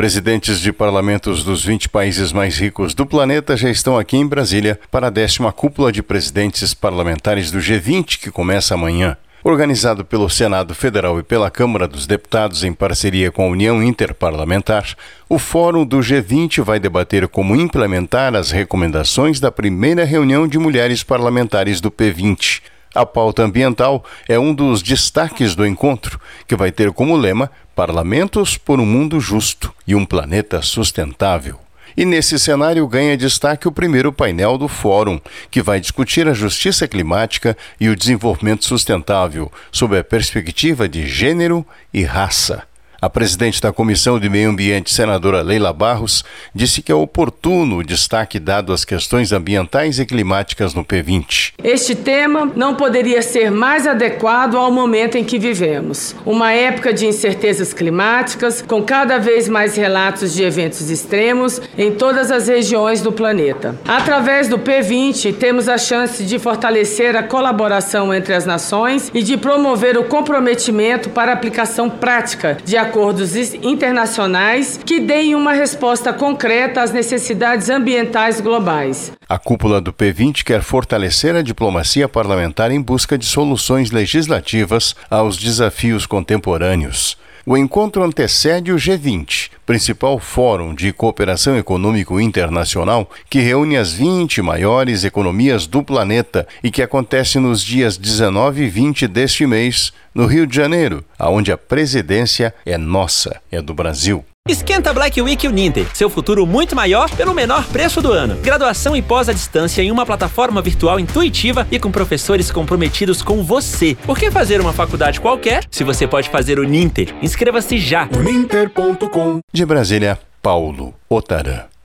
Presidentes de parlamentos dos 20 países mais ricos do planeta já estão aqui em Brasília para a 10ª cúpula de presidentes parlamentares do G20, que começa amanhã. Organizado pelo Senado Federal e pela Câmara dos Deputados em parceria com a União Interparlamentar, o Fórum do G20 vai debater como implementar as recomendações da primeira reunião de mulheres parlamentares do P20. A pauta ambiental é um dos destaques do encontro, que vai ter como lema Parlamentos por um Mundo Justo e um Planeta Sustentável. E nesse cenário ganha destaque o primeiro painel do Fórum, que vai discutir a justiça climática e o desenvolvimento sustentável, sob a perspectiva de gênero e raça. A presidente da Comissão de Meio Ambiente, senadora Leila Barros, disse que é oportuno o destaque dado às questões ambientais e climáticas no P20. Este tema não poderia ser mais adequado ao momento em que vivemos. Uma época de incertezas climáticas, com cada vez mais relatos de eventos extremos em todas as regiões do planeta. Através do P20, temos a chance de fortalecer a colaboração entre as nações e de promover o comprometimento para a aplicação prática de acordos internacionais que deem uma resposta concreta às necessidades ambientais globais. A cúpula do P20 quer fortalecer a diplomacia parlamentar em busca de soluções legislativas aos desafios contemporâneos. O encontro antecede o G20, principal fórum de cooperação econômico internacional que reúne as 20 maiores economias do planeta e que acontece nos dias 19 e 20 deste mês, no Rio de Janeiro, onde a presidência é nossa, é do Brasil. Esquenta Black Week Uninter, seu futuro muito maior pelo menor preço do ano. Graduação e pós à distância em uma plataforma virtual intuitiva e com professores comprometidos com você. Por que fazer uma faculdade qualquer se você pode fazer o Uninter? Inscreva-se já. Uninter.com. De Brasília, Paulo Otarã.